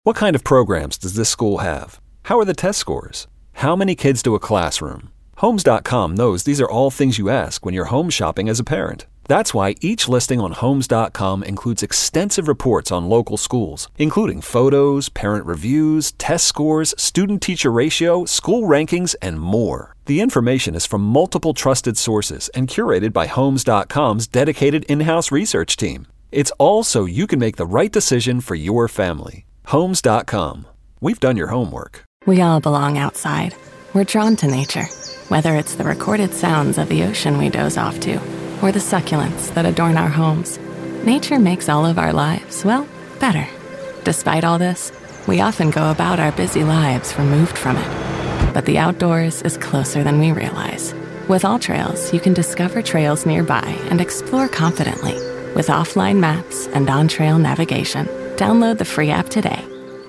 What kind of programs does this school have? How are the test scores? How many kids do a classroom? Homes.com knows these are all things you ask when you're home shopping as a parent. That's why each listing on Homes.com includes extensive reports on local schools, including photos, parent reviews, test scores, student-teacher ratio, school rankings, and more. The information is from multiple trusted sources and curated by Homes.com's dedicated in-house research team. It's all so you can make the right decision for your family. Homes.com. We've done your homework. We all belong outside. We're drawn to nature, whether it's the recorded sounds of the ocean we doze off to, or the succulents that adorn our homes. Nature makes all of our lives, well, better. Despite all this, we often go about our busy lives removed from it. But the outdoors is closer than we realize. With AllTrails, you can discover trails nearby and explore confidently. With offline maps and on-trail navigation, download the free app today.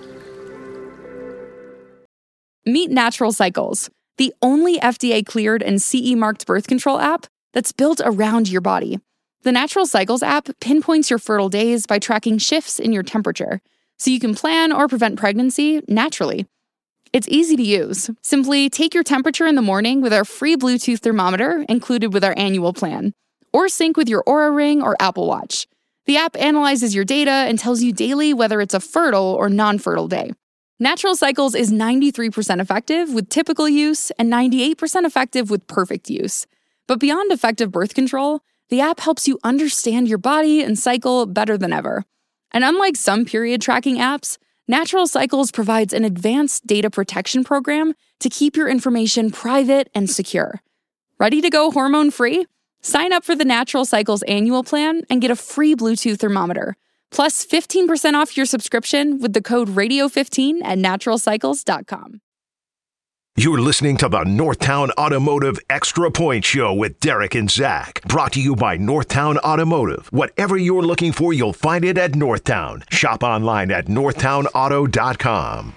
Meet Natural Cycles, the only FDA-cleared and CE-marked birth control app that's built around your body. The Natural Cycles app pinpoints your fertile days by tracking shifts in your temperature, so you can plan or prevent pregnancy naturally. It's easy to use. Simply take your temperature in the morning with our free Bluetooth thermometer included with our annual plan, or sync with your Oura Ring or Apple Watch. The app analyzes your data and tells you daily whether it's a fertile or non-fertile day. Natural Cycles is 93% effective with typical use and 98% effective with perfect use. But beyond effective birth control, the app helps you understand your body and cycle better than ever. And unlike some period tracking apps, Natural Cycles provides an advanced data protection program to keep your information private and secure. Ready to go hormone-free? Sign up for the Natural Cycles annual plan and get a free Bluetooth thermometer, plus 15% off your subscription with the code radio15 at naturalcycles.com. You're listening to the Northtown Automotive Extra Point Show with Derek and Zach. Brought to you by Northtown Automotive. Whatever you're looking for, you'll find it at Northtown. Shop online at northtownauto.com.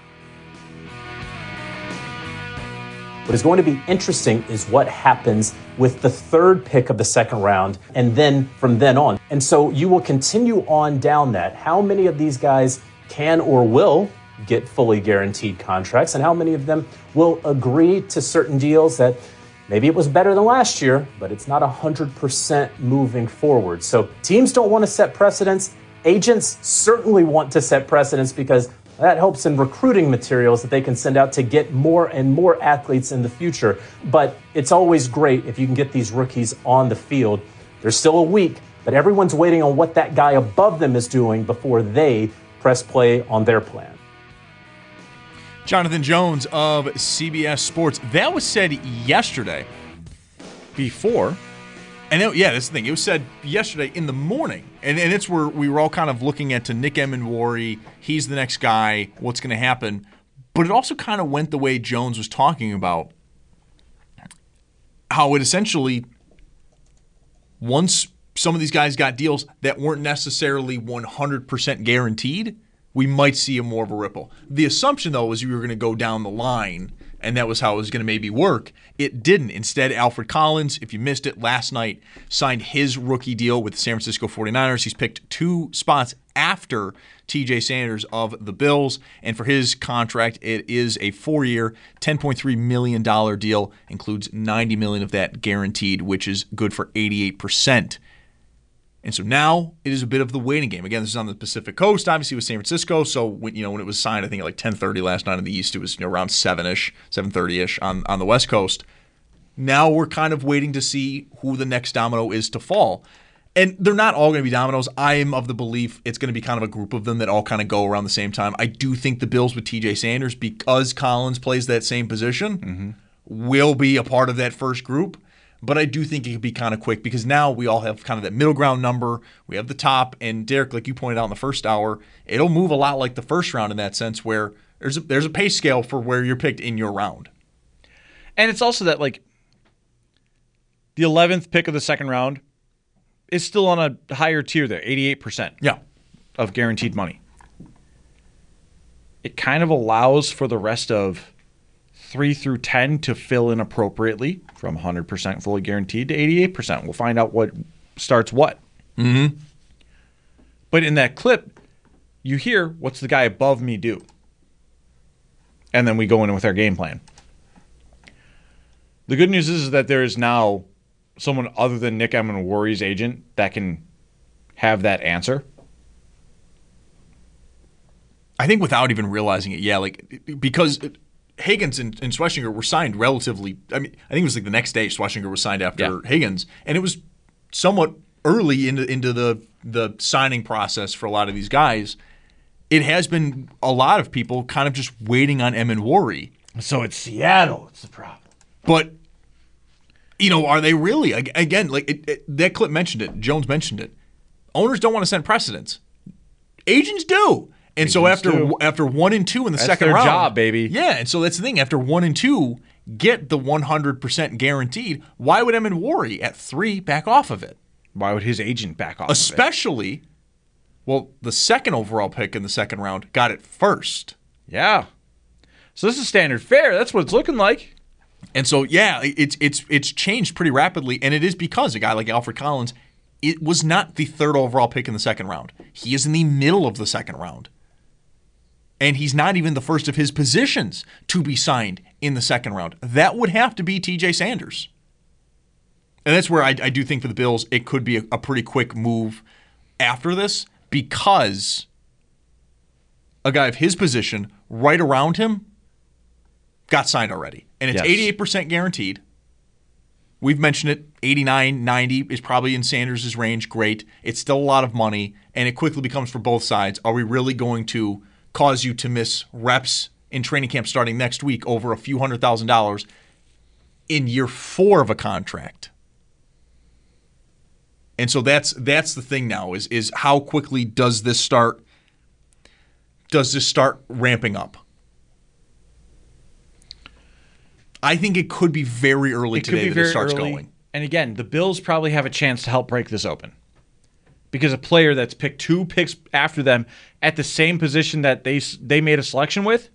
What is going to be interesting is what happens with the third pick of the second round and then from then on. And so you will continue on down that. How many of these guys can or will get fully guaranteed contracts, and how many of them will agree to certain deals that maybe it was better than last year, but it's not 100% moving forward. So teams don't want to set precedents. Agents certainly want to set precedents because that helps in recruiting materials that they can send out to get more and more athletes in the future. But it's always great if you can get these rookies on the field. There's still a week, but everyone's waiting on what that guy above them is doing before they press play on their plan. Jonathan Jones of CBS Sports. That was said yesterday before. And that's the thing. It was said yesterday in the morning. And it's where we were all kind of looking at to Nick Emmanwori. He's the next guy. What's going to happen? But it also kind of went the way Jones was talking about. How it essentially, once some of these guys got deals that weren't necessarily 100% guaranteed, we might see more of a ripple. The assumption, though, was you were going to go down the line, and that was how it was going to maybe work. It didn't. Instead, Alfred Collins, if you missed it last night, signed his rookie deal with the San Francisco 49ers. He's picked 2 spots after TJ Sanders of the Bills. And for his contract, it is a 4-year, $10.3 million deal. Includes $90 million of that guaranteed, which is good for 88%. And so now it is a bit of the waiting game. Again, this is on the Pacific Coast, obviously with San Francisco. So when it was signed, I think at like 10:30 last night in the East, it was around 7-ish, 7:30-ish on the West Coast. Now we're kind of waiting to see who the next domino is to fall. And they're not all going to be dominoes. I am of the belief it's going to be kind of a group of them that all kind of go around the same time. I do think the Bills with TJ Sanders, because Collins plays that same position, will be a part of that first group. But I do think it could be kind of quick because now we all have kind of that middle ground number. We have the top. And Derek, like you pointed out in the first hour, it'll move a lot like the first round in that sense where there's a pay scale for where you're picked in your round. And it's also that like the 11th pick of the second round is still on a higher tier there, 88% of guaranteed money. It kind of allows for the rest of 3 through 10 to fill in appropriately from 100% fully guaranteed to 88%. We'll find out what starts what. Mm-hmm. But in that clip, you hear, what's the guy above me do? And then we go in with our game plan. The good news is that there is now someone other than Nick Emmanwori's agent that can have that answer. I think without even realizing it, yeah, like because Higgins and Schlesinger were signed relatively. I mean, I think it was like the next day Schlesinger was signed after Higgins, and it was somewhat early into the signing process for a lot of these guys. It has been a lot of people kind of just waiting on Emmanwori. So it's Seattle. It's the problem. But, are they really? Again, like that clip mentioned it. Jones mentioned it. Owners don't want to set precedents. Agents do. And so after 1 and 2 in the second round. That's their job, baby. Yeah, and so that's the thing. After 1 and 2, get the 100% guaranteed. Why would Emmanwori at 3 back off of it? Why would his agent back off Especially, well, the second overall pick in the second round got it first. Yeah. So this is standard fare. That's what it's looking like. And so, yeah, it's changed pretty rapidly, and it is because a guy like Alfred Collins, it was not the third overall pick in the second round. He is in the middle of the second round. And he's not even the first of his positions to be signed in the second round. That would have to be TJ Sanders. And that's where I do think for the Bills, it could be a pretty quick move after this because a guy of his position right around him got signed already. And it's 88% guaranteed. We've mentioned it, 89, 90 is probably in Sanders' range. Great. It's still a lot of money, and it quickly becomes for both sides. Are we really going to cause you to miss reps in training camp starting next week over a few $100,000 in year 4 of a contract? And so that's the thing now is how quickly does this start ramping up? I think it could be very early today that it starts going. And again, the Bills probably have a chance to help break this open. Because a player that's picked 2 picks after them at the same position that they made a selection with,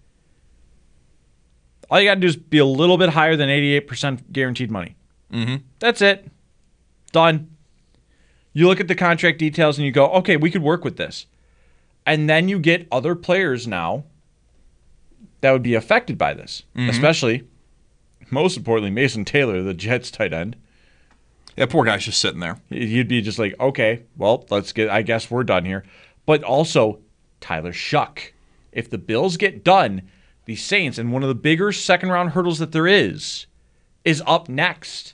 all you got to do is be a little bit higher than 88% guaranteed money. Mm-hmm. That's it. Done. You look at the contract details and you go, okay, we could work with this. And then you get other players now that would be affected by this, especially, most importantly, Mason Taylor, the Jets tight end. That poor guy's just sitting there. You'd be just like, okay, well, I guess we're done here. But also, Tyler Shuck. If the Bills get done, the Saints, and one of the bigger second-round hurdles that there is up next.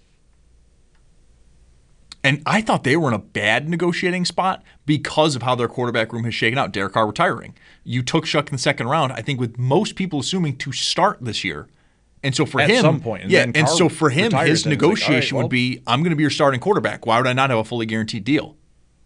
And I thought they were in a bad negotiating spot because of how their quarterback room has shaken out. Derek Carr retiring. You took Shuck in the second round, I think with most people assuming to start this year. And so for him, at some point, and so for him, his negotiation would be, I'm going to be your starting quarterback. Why would I not have a fully guaranteed deal?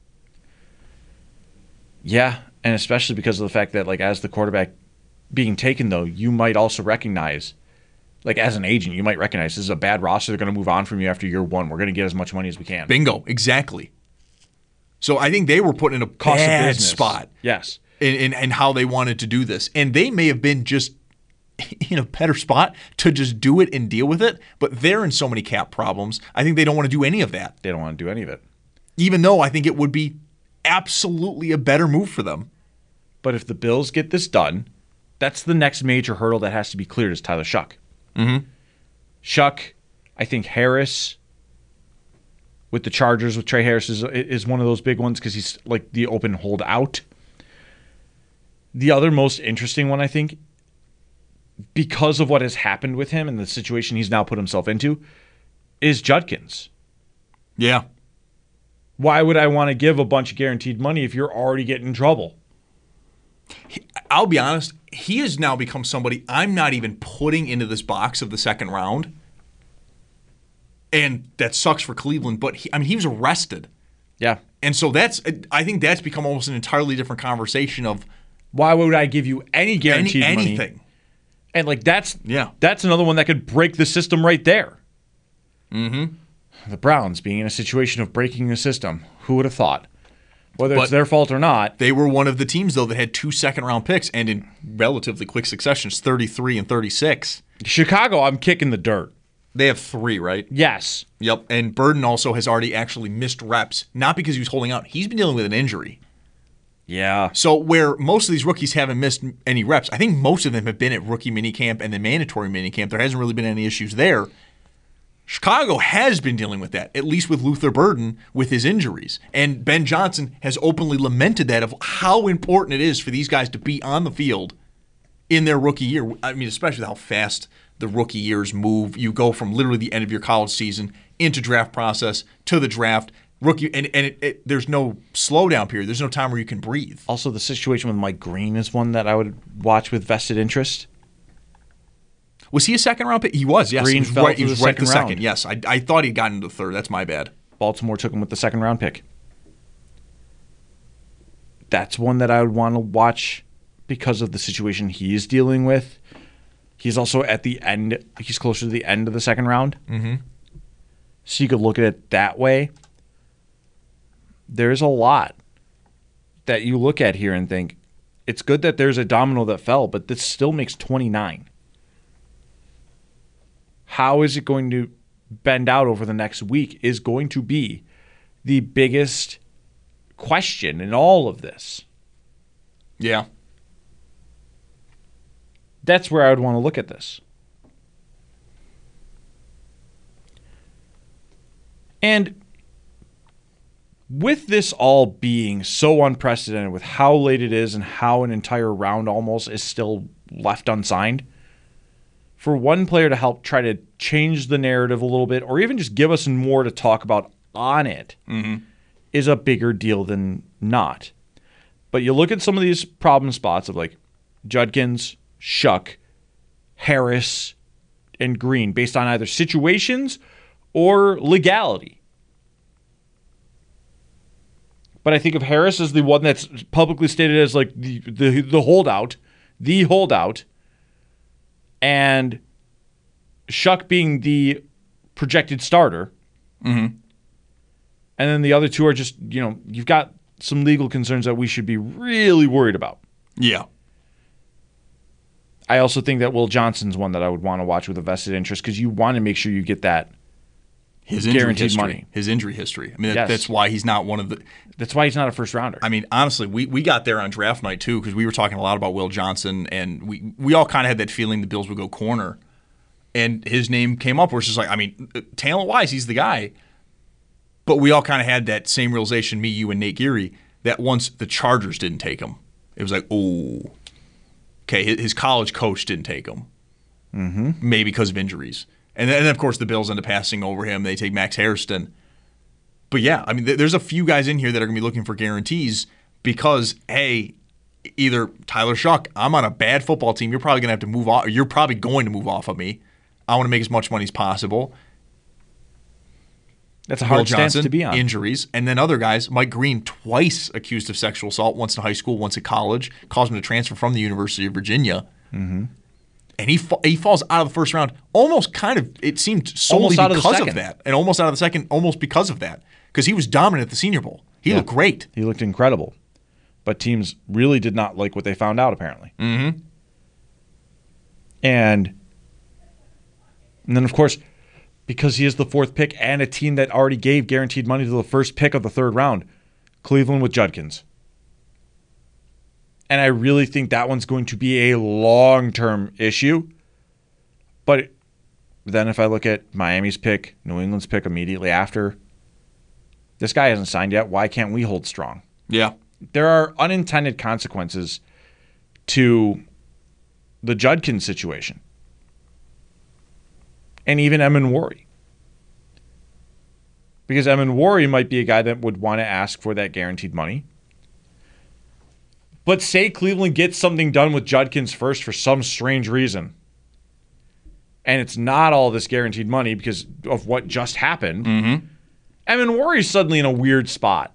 Yeah, and especially because of the fact that, like, as the quarterback being taken, though, you might also recognize, like, as an agent, you might recognize this is a bad roster. They're going to move on from you after year 1. We're going to get as much money as we can. Bingo, exactly. So I think they were put in a bad spot. Yes. In how they wanted to do this. And they may have been just in a better spot to just do it and deal with it, but they're in so many cap problems. I think they don't want to do any of that. They don't want to do any of it. Even though I think it would be absolutely a better move for them. But if the Bills get this done, that's the next major hurdle that has to be cleared is Tyler Shuck. Mm-hmm. Shuck, I think Harris with the Chargers with Trey Harris is one of those big ones because he's like the open holdout. The other most interesting one, I think, because of what has happened with him and the situation he's now put himself into, is Judkins. Yeah. Why would I want to give a bunch of guaranteed money if you're already getting in trouble? I'll be honest, he has now become somebody I'm not even putting into this box of the second round. And that sucks for Cleveland, but he was arrested. Yeah. And so I think that's become almost an entirely different conversation of why would I give you any guaranteed money? Anything. And like that's another one that could break the system right there. Mm-hmm. The Browns being in a situation of breaking the system. Who would have thought? Whether it's their fault or not. They were one of the teams, though, that had 2 second-round picks and in relatively quick successions, 33 and 36. Chicago, I'm kicking the dirt. They have 3, right? Yes. Yep. And Burden also has already actually missed reps, not because he was holding out. He's been dealing with an injury. Yeah. So where most of these rookies haven't missed any reps, I think most of them have been at rookie minicamp and the mandatory minicamp. There hasn't really been any issues there. Chicago has been dealing with that, at least with Luther Burden with his injuries. And Ben Johnson has openly lamented that of how important it is for these guys to be on the field in their rookie year. I mean, especially how fast the rookie years move. You go from literally the end of your college season into draft process to the draft. Rookie, and there's no slowdown period. There's no time where you can breathe. Also, the situation with Mike Green is one that I would watch with vested interest. Was he a second-round pick? He was, yes. Green fell he was to the right the second round. second. Yes, I thought he'd gotten to the third. That's my bad. Baltimore took him with the second-round pick. That's one that I would want to watch because of the situation he's dealing with. He's also at the end. He's closer to the end of the second round. Mm-hmm. So you could look at it that way. There's a lot that you look at here and think, it's good that there's a domino that fell, but this still makes 29. How is it going to bend out over the next week is going to be the biggest question in all of this. Yeah. That's where I would want to look at this. And with this all being so unprecedented, with how late it is and how an entire round almost is still left unsigned, for one player to help try to change the narrative a little bit or even just give us more to talk about on it is a bigger deal than not. But you look at some of these problem spots of like Judkins, Shuck, Harris, and Green based on either situations or legality. But I think of Harris as the one that's publicly stated as like the holdout, and Shuck being the projected starter. Mm-hmm. And then the other two are just, you've got some legal concerns that we should be really worried about. Yeah. I also think that Will Johnson's one that I would want to watch with a vested interest because you want to make sure you get that guaranteed money. His injury history. I mean, Yes. that's why he's not one of the... That's why he's not a first rounder. I mean, honestly, we got there on draft night, too, because we were talking a lot about Will Johnson, and we all kind of had that feeling the Bills would go corner. And his name came up where it's just like, I mean, talent-wise, he's the guy. But we all kind of had that same realization, me, you, and Nate Geary, that once the Chargers didn't take him, it was like, oh, okay, his college coach didn't take him. Mm-hmm. Maybe because of injuries. And then, of course, the Bills end up passing over him. They take Max Hairston. But, yeah, I mean, there's a few guys in here that are going to be looking for guarantees because, hey, either Tyler Shuck, I'm on a bad football team. You're probably going to have to move off. You're probably going to move off of me. I want to make as much money as possible. That's a hard stance to be on. Injuries. And then other guys, Mike Green, twice accused of sexual assault, once in high school, once at college, caused him to transfer from the University of Virginia. Mm-hmm. And he falls out of the first round almost kind of, it seemed solely because of that. And almost out of the second, almost because of that. Because he was dominant at the Senior Bowl. He looked great. He looked incredible. But teams really did not like what they found out, apparently. Mm-hmm. And then, of course, because he is the fourth pick and a team that already gave guaranteed money to the first pick of the third round, Cleveland with Judkins. And I really think that one's going to be a long-term issue. But then if I look at Miami's pick, New England's pick immediately after, this guy hasn't signed yet. Why can't we hold strong? Yeah. There are unintended consequences to the Judkins situation. And even Emin-Wari. Because Emin-Wari might be a guy that would want to ask for that guaranteed money. But say Cleveland gets something done with Judkins first for some strange reason. And it's not all this guaranteed money because of what just happened. Mm-hmm. Emin-Wari's suddenly in a weird spot.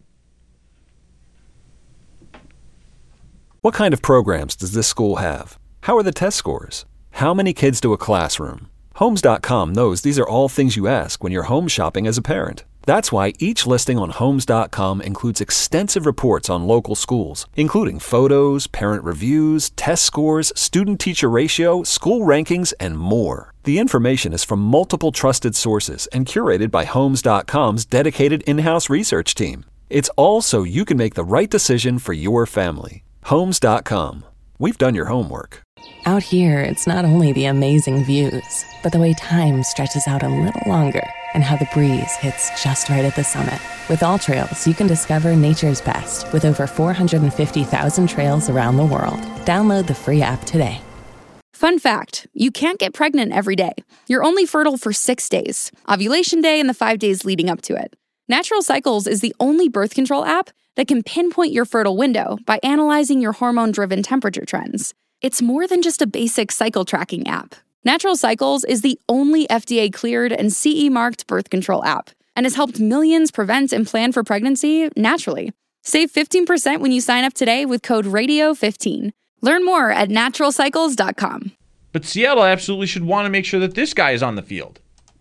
What kind of programs does this school have? How are the test scores? How many kids do a classroom? Homes.com knows these are all things you ask when you're home shopping as a parent. That's why each listing on Homes.com includes extensive reports on local schools, including photos, parent reviews, test scores, student-teacher ratio, school rankings, and more. The information is from multiple trusted sources and curated by Homes.com's dedicated in-house research team. It's all so you can make the right decision for your family. Homes.com. We've done your homework. Out here, it's not only the amazing views, but the way time stretches out a little longer and how the breeze hits just right at the summit. With All Trails, you can discover nature's best with over 450,000 trails around the world. Download the free app today. Fun fact, you can't get pregnant every day. You're only fertile for 6 days, ovulation day and the 5 days leading up to it. Natural Cycles is the only birth control app that can pinpoint your fertile window by analyzing your hormone-driven temperature trends. It's more than just a basic cycle tracking app. Natural Cycles is the only FDA-cleared and CE-marked birth control app and has helped millions prevent and plan for pregnancy naturally. Save 15% when you sign up today with code RADIO15. Learn more at naturalcycles.com. But Seattle absolutely should want to make sure that this guy is on the field.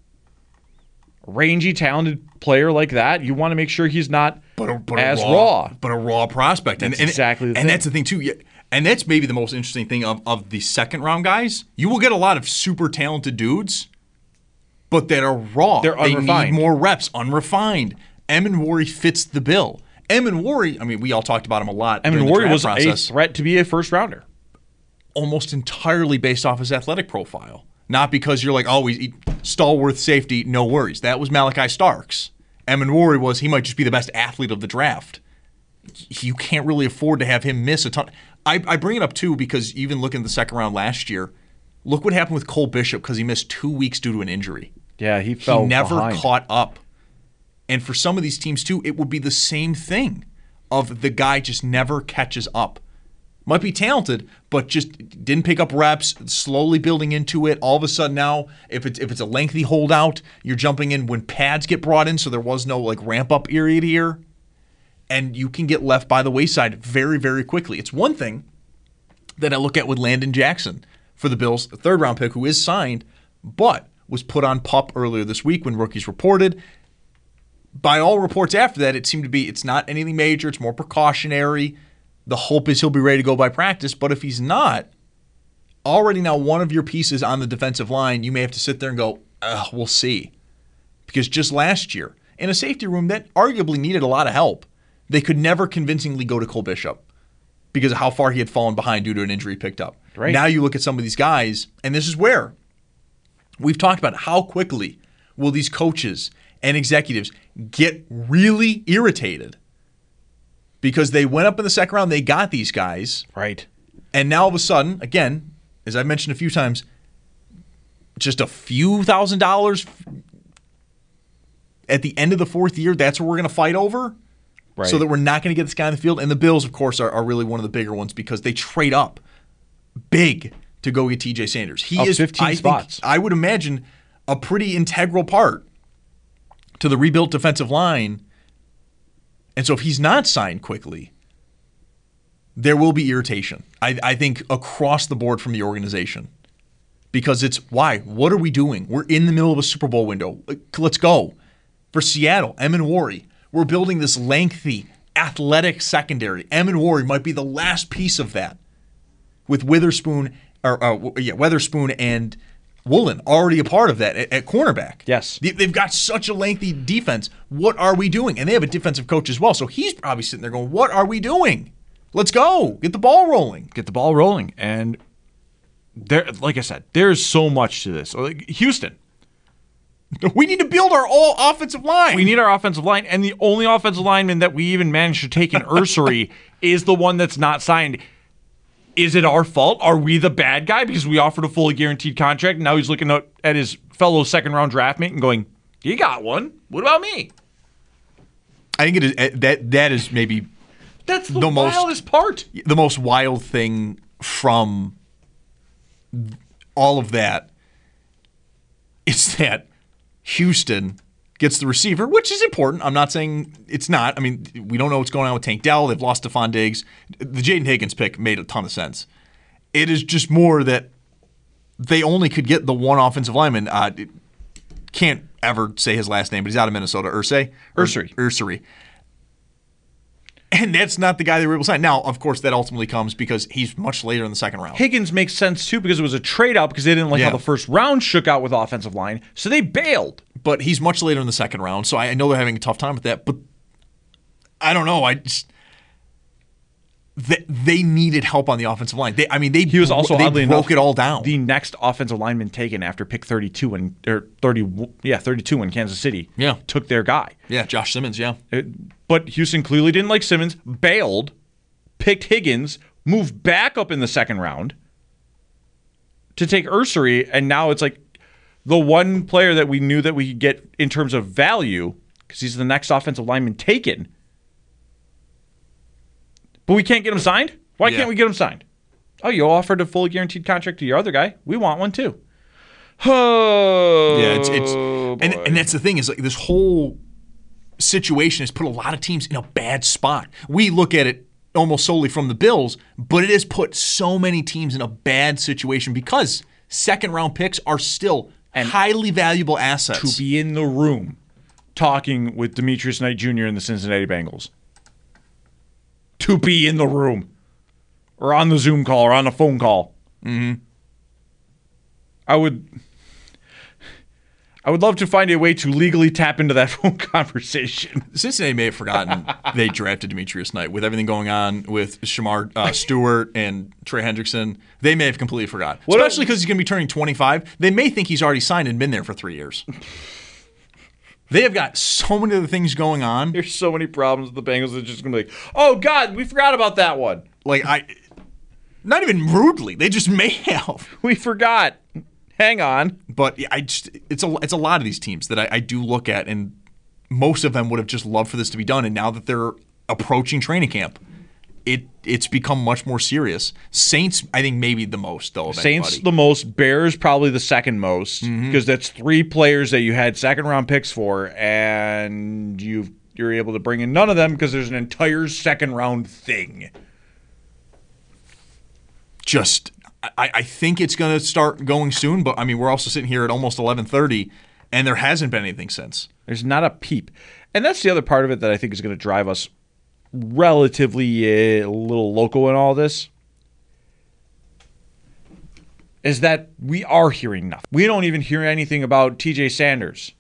A rangy, talented player like that, you want to make sure he's not as raw. But a raw prospect. That's exactly the thing. And that's the thing, too. Yeah. And that's maybe the most interesting thing of the second-round guys. You will get a lot of super talented dudes, but that are raw. They're unrefined. They need more reps, unrefined. Emanwari fits the bill. Emanwari, I mean, we all talked about him a lot. Emanwari was a threat to be a first-rounder. Almost entirely based off his athletic profile. Not because you're like, oh, he's stalwart safety, no worries. That was Malachi Starks. Emanwari he might just be the best athlete of the draft. You can't really afford to have him miss a ton. I bring it up, too, because even looking at the second round last year, look what happened with Cole Bishop because he missed 2 weeks due to an injury. Yeah, he fell never behind. Caught up. And for some of these teams, too, it would be the same thing of the guy just never catches up. Might be talented, but just didn't pick up reps, slowly building into it. All of a sudden now, if it's a lengthy holdout, you're jumping in when pads get brought in, so there was no ramp-up period here. And you can get left by the wayside very, very quickly. It's one thing that I look at with Landon Jackson for the Bills, the third-round pick who is signed, but was put on PUP earlier this week when rookies reported. By all reports after that, it seemed to be it's not anything major. It's more precautionary. The hope is he'll be ready to go by practice. But if he's not, already now one of your pieces on the defensive line, you may have to sit there and go, we'll see. Because just last year, in a safety room that arguably needed a lot of help, they could never convincingly go to Cole Bishop because of how far he had fallen behind due to an injury picked up. Right. Now you look at some of these guys, and this is where we've talked about how quickly will these coaches and executives get really irritated because they went up in the second round, they got these guys. Right. And now all of a sudden, again, as I mentioned a few times, just a few $1,000s at the end of the fourth year, that's what we're going to fight over? Right. So that we're not going to get this guy on the field. And the Bills, of course, are really one of the bigger ones because they trade up big to go get TJ Sanders. He is 15 spots. I would imagine a pretty integral part to the rebuilt defensive line. And so if he's not signed quickly, there will be irritation, I think, across the board from the organization. Because it's, why? What are we doing? We're in the middle of a Super Bowl window. Let's go. For Seattle, Emanwari, we're building this lengthy, athletic secondary. Emanwari might be the last piece of that. With Witherspoon and Woolen already a part of that at cornerback. Yes. They've got such a lengthy defense. What are we doing? And they have a defensive coach as well. So he's probably sitting there going, what are we doing? Let's go. Get the ball rolling. Get the ball rolling. And there, like I said, there's so much to this. Houston. We need to build our all offensive line. We need our offensive line. And the only offensive lineman that we even managed to take in Ursary is the one that's not signed. Is it our fault? Are we the bad guy because we offered a fully guaranteed contract and now he's looking at his fellow second-round draft mate and going, you got one. What about me? I think it is that is maybe that's the wildest part. The most wild thing from all of that is that Houston gets the receiver, which is important. I'm not saying it's not. I mean, we don't know what's going on with Tank Dell. They've lost Stephon Diggs. The Jaden Higgins pick made a ton of sense. It is just more that they only could get the one offensive lineman. Can't ever say his last name, but he's out of Minnesota. Ursary. And that's not the guy they were able to sign. Now, of course, that ultimately comes because he's much later in the second round. Higgins makes sense, too, because it was a trade-out because they didn't like how the first round shook out with offensive line, so they bailed. But he's much later in the second round, so I know they're having a tough time with that. But I don't know. They needed help on the offensive line. They broke it all down. The next offensive lineman taken after pick 32 when Kansas City took their guy. Yeah, Josh Simmons, yeah. But Houston clearly didn't like Simmons, bailed, picked Higgins, moved back up in the second round to take Ursery, and now it's like the one player that we knew that we could get in terms of value, because he's the next offensive lineman taken. But we can't get him signed? Why can't we get him signed? Oh, you offered a fully guaranteed contract to your other guy. We want one too. Oh, yeah, and that's the thing is like this whole situation has put a lot of teams in a bad spot. We look at it almost solely from the Bills, but it has put so many teams in a bad situation because second-round picks are still highly valuable assets. To be in the room talking with Demetrius Knight Jr. and the Cincinnati Bengals. To be in the room. Or on the Zoom call or on the phone call. Mm-hmm. I would love to find a way to legally tap into that phone conversation. Cincinnati may have forgotten they drafted Demetrius Knight. With everything going on with Shamar Stewart and Trey Hendrickson, they may have completely forgot. Especially because he's going to be turning 25. They may think he's already signed and been there for 3 years. They have got so many other things going on. There's so many problems with the Bengals. They're just going to be like, oh, God, we forgot about that one. Not even rudely. They just may have. We forgot. Hang on. But it's a lot of these teams that I do look at, and most of them would have just loved for this to be done. And now that they're approaching training camp, it's become much more serious. Saints, I think, maybe the most, though. Saints the most. Bears probably the second most, because that's 3 players that you had second-round picks for, and you're able to bring in none of them because there's an entire second-round thing. I think it's going to start going soon, but I mean, we're also sitting here at almost 11:30, and there hasn't been anything since. There's not a peep. And that's the other part of it that I think is going to drive us relatively a little local in all this, is that we are hearing nothing. We don't even hear anything about TJ Sanders.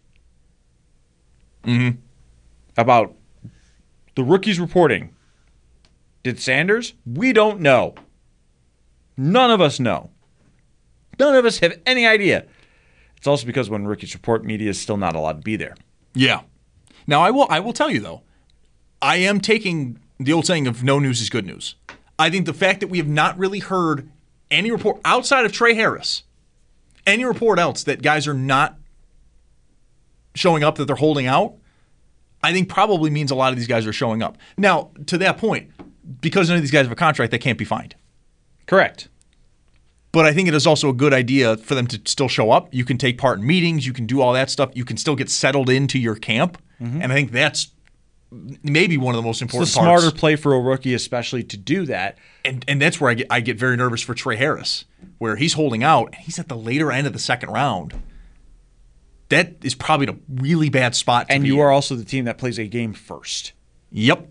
About the rookies reporting. Did Sanders? We don't know. None of us know. None of us have any idea. It's also because when rookies report, media is still not allowed to be there. Yeah. Now, I will tell you, though, I am taking the old saying of no news is good news. I think the fact that we have not really heard any report outside of Trey Harris, any report else that guys are not showing up, that they're holding out, I think probably means a lot of these guys are showing up. Now, to that point, because none of these guys have a contract, they can't be fined. Correct. But I think it is also a good idea for them to still show up. You can take part in meetings. You can do all that stuff. You can still get settled into your camp. And I think that's maybe one of the most important parts. It's a smarter play for a rookie, especially to do that. And that's where I get very nervous for Trey Harris, where he's holding out, and he's at the later end of the second round. That is probably a really bad spot to be And you in. are also the team that plays a game first. Yep.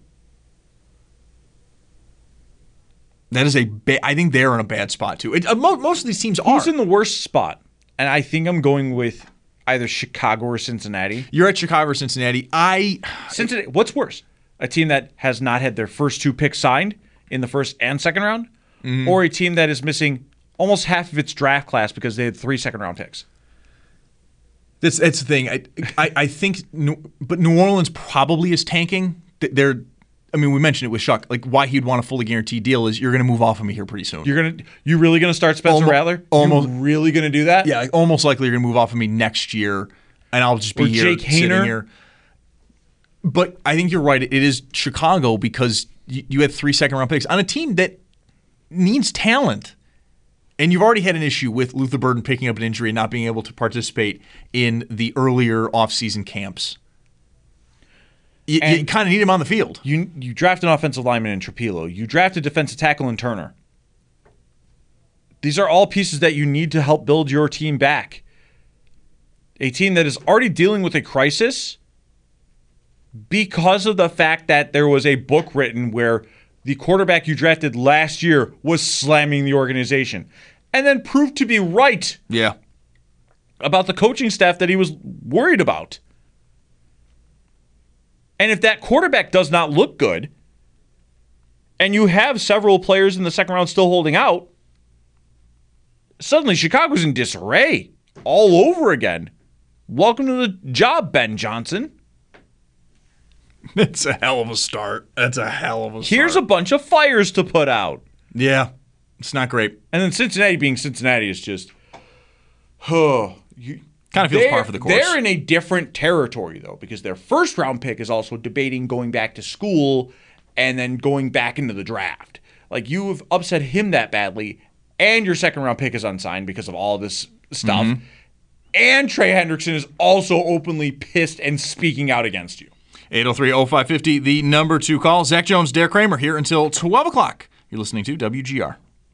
That is I think they're in a bad spot, too. Most of these teams are. Who's in the worst spot? And I think I'm going with either Chicago or Cincinnati. You're at Chicago or Cincinnati. Cincinnati. What's worse? A team that has not had their first 2 picks signed in the first and second round, or a team that is missing almost half of its draft class because they had 3 second-round picks? That's the thing. I think, but New Orleans probably is tanking. We mentioned it with Shuck. Like, why he'd want a fully guaranteed deal is you're going to move off of me here pretty soon. You really going to start Spencer Rattler? Almost. You really going to do that? Yeah, almost likely you're going to move off of me next year, and I'll just be here Jake sitting Hayner. here. But I think you're right. It is Chicago because you had 3 second-round picks on a team that needs talent. And you've already had an issue with Luther Burden picking up an injury and not being able to participate in the earlier offseason camps. You kind of need him on the field. You draft an offensive lineman in Trapilo. You draft a defensive tackle in Turner. These are all pieces that you need to help build your team back. A team that is already dealing with a crisis because of the fact that there was a book written where the quarterback you drafted last year was slamming the organization and then proved to be right about the coaching staff that he was worried about. And if that quarterback does not look good, and you have several players in the second round still holding out, suddenly Chicago's in disarray all over again. Welcome to the job, Ben Johnson. It's a hell of a start. That's a hell of a start. Here's a bunch of fires to put out. Yeah, it's not great. And then Cincinnati being Cincinnati is just, kind of feels par for the course. They're in a different territory, though, because their first round pick is also debating going back to school and then going back into the draft. Like, you have upset him that badly, and your second round pick is unsigned because of all this stuff. Mm-hmm. And Trey Hendrickson is also openly pissed and speaking out against you. 803-0550, the number to call. Zach Jones, Derek Kramer here until 12 o'clock. You're listening to WGR.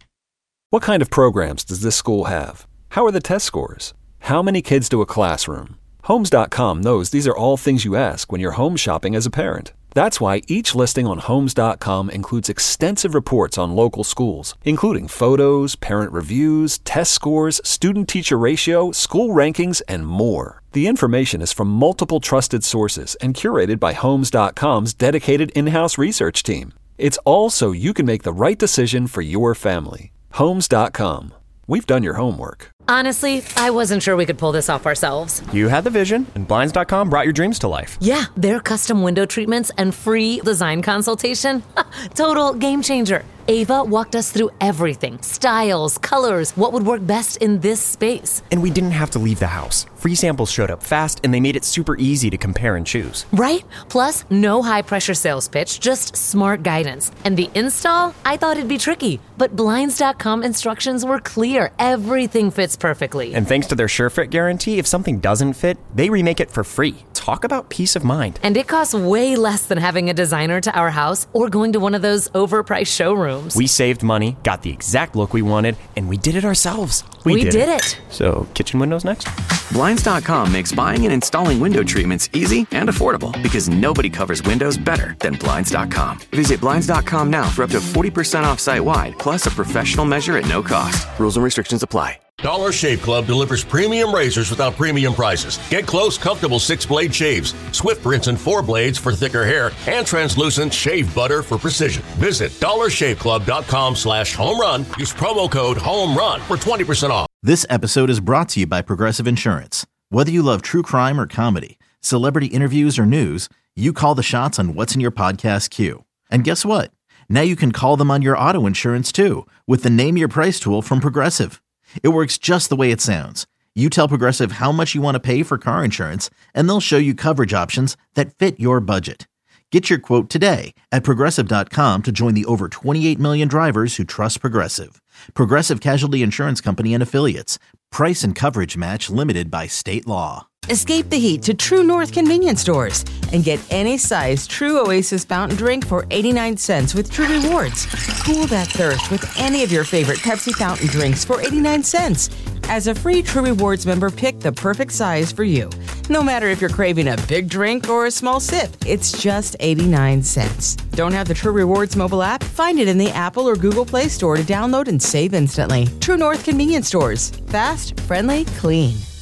What kind of programs does this school have? How are the test scores? How many kids do a classroom? Homes.com knows these are all things you ask when you're home shopping as a parent. That's why each listing on Homes.com includes extensive reports on local schools, including photos, parent reviews, test scores, student-teacher ratio, school rankings, and more. The information is from multiple trusted sources and curated by Homes.com's dedicated in-house research team. It's all so you can make the right decision for your family. Homes.com. We've done your homework. Honestly, I wasn't sure we could pull this off ourselves. You had the vision, and Blinds.com brought your dreams to life. Yeah, their custom window treatments and free design consultation. Total game changer. Ava walked us through everything. Styles, colors, what would work best in this space. And we didn't have to leave the house. Free samples showed up fast, and they made it super easy to compare and choose. Right? Plus, no high-pressure sales pitch, just smart guidance. And the install? I thought it'd be tricky, but Blinds.com instructions were clear. Everything fits perfectly. And thanks to their SureFit guarantee, if something doesn't fit, they remake it for free. Talk about peace of mind. And it costs way less than having a designer to our house or going to one of those overpriced showrooms. We saved money, got the exact look we wanted, and we did it ourselves. We did it. So, kitchen windows next? Blinds.com makes buying and installing window treatments easy and affordable because nobody covers windows better than Blinds.com. Visit Blinds.com now for up to 40% off site-wide, plus a professional measure at no cost. Rules and restrictions apply. Dollar Shave Club delivers premium razors without premium prices. Get close, comfortable 6-blade shaves, swift rinse and 4 blades for thicker hair, and translucent shave butter for precision. Visit dollarshaveclub.com/homerun. Use promo code HOMERUN for 20% off. This episode is brought to you by Progressive Insurance. Whether you love true crime or comedy, celebrity interviews or news, you call the shots on what's in your podcast queue. And guess what? Now you can call them on your auto insurance too with the Name Your Price tool from Progressive. It works just the way it sounds. You tell Progressive how much you want to pay for car insurance, and they'll show you coverage options that fit your budget. Get your quote today at Progressive.com to join the over 28 million drivers who trust Progressive. Progressive Casualty Insurance Company and Affiliates. Price and coverage match limited by state law. Escape the heat to True North convenience stores and get any size True Oasis fountain drink for 89 cents with True Rewards. Cool that thirst with any of your favorite Pepsi fountain drinks for 89 cents. As a free True Rewards member, pick the perfect size for you. No matter if you're craving a big drink or a small sip, it's just 89 cents. Don't have the True Rewards mobile app? Find it in the Apple or Google Play Store to download and save instantly. True North convenience stores. Fast, friendly, clean.